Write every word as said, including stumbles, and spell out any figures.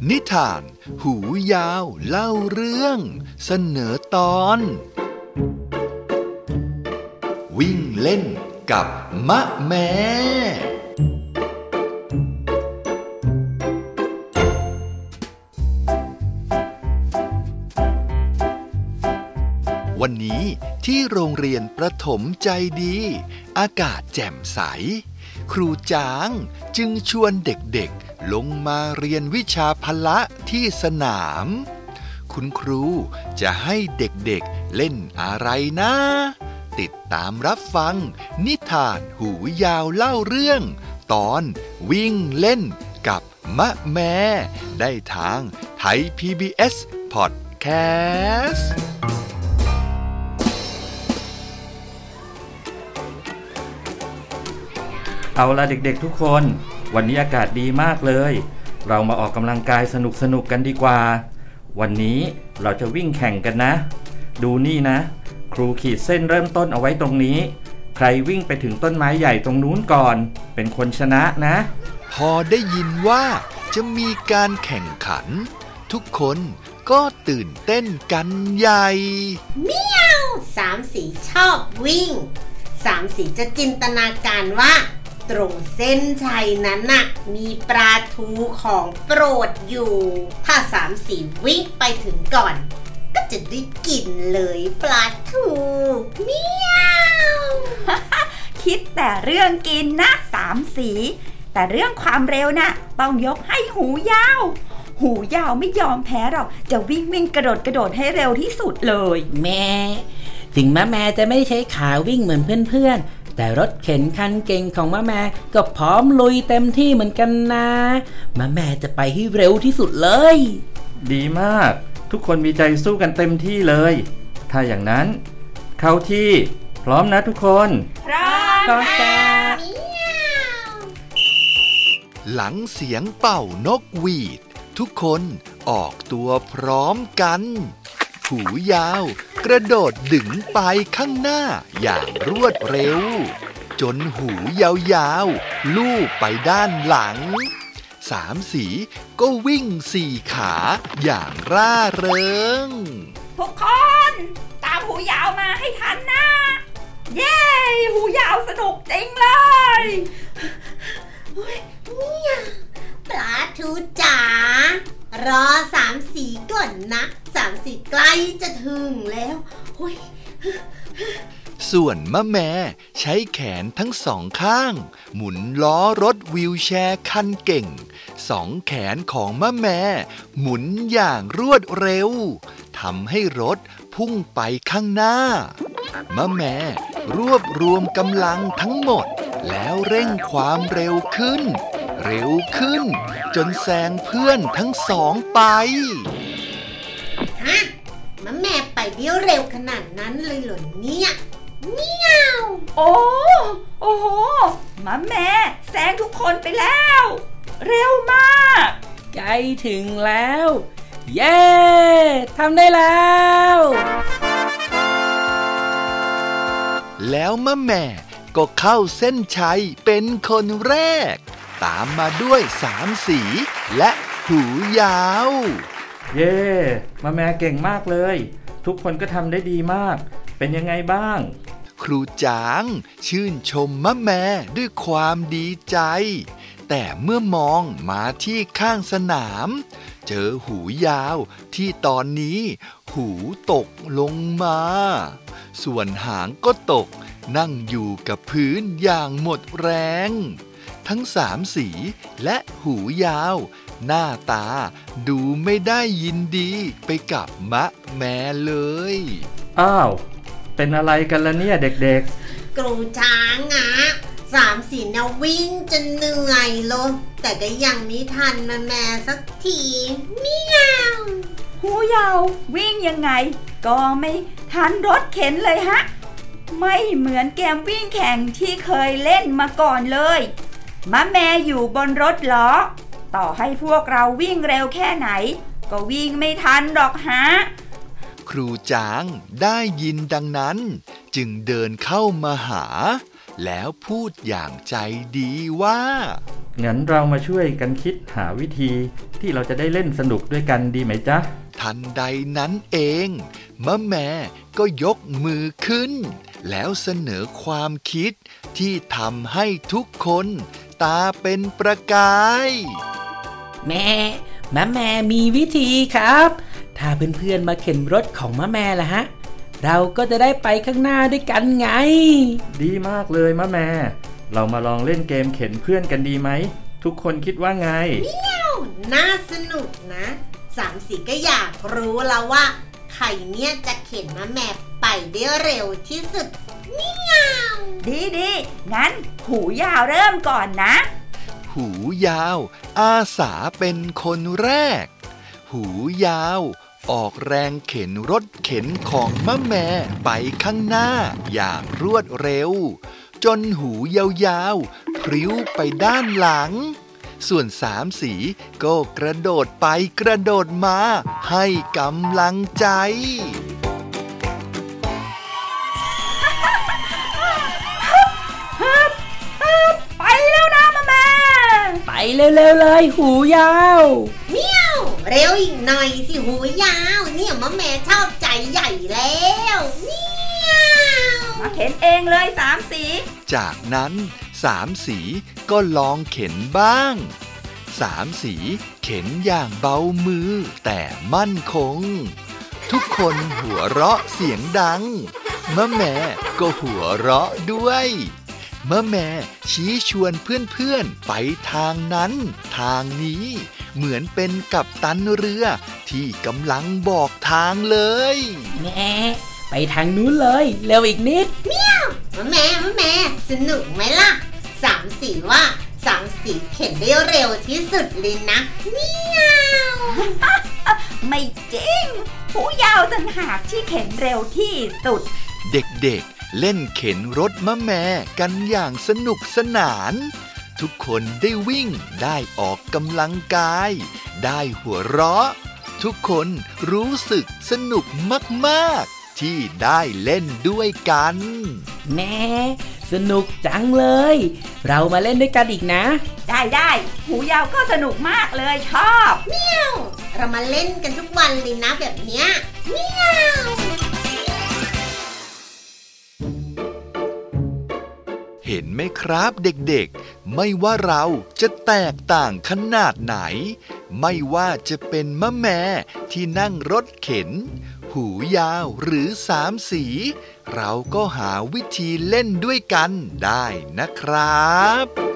นิทานหูยาวเล่าเรื่องเสนอตอนวิ่งเล่นกับมะแม่วันนี้ที่โรงเรียนประถมใจดีอากาศแจ่มใสครูจ้างจึงชวนเด็กๆลงมาเรียนวิชาพละที่สนามคุณครูจะให้เด็กๆเล่นอะไรนะติดตามรับฟังนิทานหูยาวเล่าเรื่องตอนวิ่งเล่นกับมะแม่ได้ทางไทย พี บี เอส Podcast เอาล่ะเด็กๆทุกคนวันนี้อากาศดีมากเลยเรามาออกกำลังกายสนุกๆกันดีกว่าวันนี้เราจะวิ่งแข่งกันนะดูนี่นะครูขีดเส้นเริ่มต้นเอาไว้ตรงนี้ใครวิ่งไปถึงต้นไม้ใหญ่ตรงนู้นก่อนเป็นคนชนะนะพอได้ยินว่าจะมีการแข่งขันทุกคนก็ตื่นเต้นกันใหญ่เมียวสามสีชอบวิ่งสามสีจะจินตนาการว่าตรงเส้นชัยนั้นน่ะมีปลาทูของโปรดอยู่ถ้าสามสีวิ่งไปถึงก่อนก็จะได้กินเลยปลาทูเมียวคิดแต่เรื่องกินนะสามสีแต่เรื่องความเร็วน่ะต้องยกให้หูยาวหูยาวไม่ยอมแพ้หรอกจะวิ่งวิ่งกระโดดกระโดดให้เร็วที่สุดเลยแม่ถึงมะแม่จะไม่ใช้ขาวิ่งเหมือนเพื่อนๆแต่รถเข็นคันเก่งของมะแม่ก็พร้อมลุยเต็มที่เหมือนกันนะมะแม่จะไปให้เร็วที่สุดเลยดีมากทุกคนมีใจสู้กันเต็มที่เลยถ้าอย่างนั้นเข้าที่พร้อมนะทุกคนพร้อมค่ะหลังเสียงเป่านกหวีดทุกคนออกตัวพร้อมกันหูยาวกระโดดดึงไปข้างหน้าอย่างรวดเร็วจนหูยาวๆลูบไปด้านหลังสามสีก็วิ่งสี่ขาอย่างร่าเริงทุกคนตามหูยาวมาให้ทันนะเย้หูยาวสนุกจริงเลยเนี่ยปลาทูจ๋ารอสามสีก่อนนะสามสีใกล้จะถึงแล้วส่วนมะแม่ใช้แขนทั้งสองข้างหมุนล้อรถวีลแชร์คันเก่งสองแขนของมะแม่หมุนอย่างรวดเร็วทำให้รถพุ่งไปข้างหน้ามะแม่รวบรวมกำลังทั้งหมดแล้วเร่งความเร็วขึ้นเร็วขึ้นจนแซงเพื่อนทั้งสองไปฮะมะแม่ไปเร็วเร็วขนาดนั้นเลยเหรอเนี่ยเมียวโอ้โอ้โหมะแม่แซงทุกคนไปแล้วเร็วมากใกล้ถึงแล้วเย้ทำได้แล้วแล้วมะแม่ก็เข้าเส้นชัยเป็นคนแรกตามมาด้วยสามสีและหูยาวเย้มะแม่เก่งมากเลยทุกคนก็ทำได้ดีมากเป็นยังไงบ้างครูจ้างชื่นชมมะแม่ด้วยความดีใจแต่เมื่อมองมาที่ข้างสนามเจอหูยาวที่ตอนนี้หูตกลงมาส่วนหางก็ตกนั่งอยู่กับพื้นอย่างหมดแรงทั้งสามสีและหูยาวหน้าตาดูไม่ได้ยินดีไปกับมะแม่เลยอ้าวเป็นอะไรกันล่ะเนี่ยเด็กๆครูช้างอ่ะสามสีน่ะวิ่งจนเหนื่อยเลยแต่ก็ยังไม่ทันมะแม่สักทีเมียวหูยาววิ่งยังไงก็ไม่ทันรถเข็นเลยฮะไม่เหมือนเกมวิ่งแข่งที่เคยเล่นมาก่อนเลยมะแม่อยู่บนรถล้อต่อให้พวกเราวิ่งเร็วแค่ไหนก็วิ่งไม่ทันหรอกฮะครูจ้างได้ยินดังนั้นจึงเดินเข้ามาหาแล้วพูดอย่างใจดีว่างั้นเรามาช่วยกันคิดหาวิธีที่เราจะได้เล่นสนุกด้วยกันดีไหมจ๊ะทันใดนั้นเองมะแม่ก็ยกมือขึ้นแล้วเสนอความคิดที่ทำให้ทุกคนตาเป็นประกายแม่มะแม่มีวิธีครับถ้าเพื่อนๆมาเข็นรถของมะแม่ล่ะฮะเราก็จะได้ไปข้างหน้าด้วยกันไงดีมากเลยมะแม่เรามาลองเล่นเกมเข็นเพื่อนกันดีไหมทุกคนคิดว่าไงเมียวน่าสนุกนะสามสีก็อยากรู้แล้วว่าใครเนี่ยจะเข็นมะแม่ไปได้เร็วที่สุดเมียวดีดีงั้นหูยาวเริ่มก่อนนะหูยาวอาสาเป็นคนแรกหูยาวออกแรงเข็นรถเข็นของมะแม่ไปข้างหน้าอย่างรวดเร็วจนหูยาวๆพลิ้วไปด้านหลังส่วนสามสีก็กระโดดไปกระโดดมาให้กำลังใจไปแล้วนะมะแม่ไปเร็วๆเลยหูยาวเมียวเร็วอีกหน่อยสิหูยาวเนี่ยมะแม่ชอบใจใหญ่แล้วเมียวมาเข็นเองเลยสามสีจากนั้นสามสีก็ลองเข็นบ้างสามสีเข็นอย่างเบามือแต่มั่นคงทุกคนหัวเราะเสียงดังมะแม่ก็หัวเราะด้วยมะแม่ชี้ชวนเพื่อนๆไปทางนั้นทางนี้เหมือนเป็นกัปตันเรือที่กำลังบอกทางเลยแม่ไปทางนู้นเลยเร็วอีกนิดเมียวมะแม่มะแม่สนุกไหมล่ะสามสีว่าสามสีเข็นได้เร็วที่สุดเลยนะเมียวไม่จริงหูยาวต่างหากที่เข็นเร็วที่สุดเด็กๆเล่นเข็นรถมะแม่กันอย่างสนุกสนานทุกคนได้วิ่งได้ออกกำลังกายได้หัวเราะทุกคนรู้สึกสนุกมากๆที่ได้เล่นด้วยกันแม่สนุกจังเลยเรามาเล่นด้วยกันอีกนะได้ได้หูยาวก็สนุกมากเลยชอบเมียวเรามาเล่นกันทุกวันเลยนะแบบเนี้ยเมียวเห็นไหมครับเด็กๆไม่ว่าเราจะแตกต่างขนาดไหนไม่ว่าจะเป็นมะแม่ที่นั่งรถเข็นหูยาวหรือสามสีเราก็หาวิธีเล่นด้วยกันได้นะครับ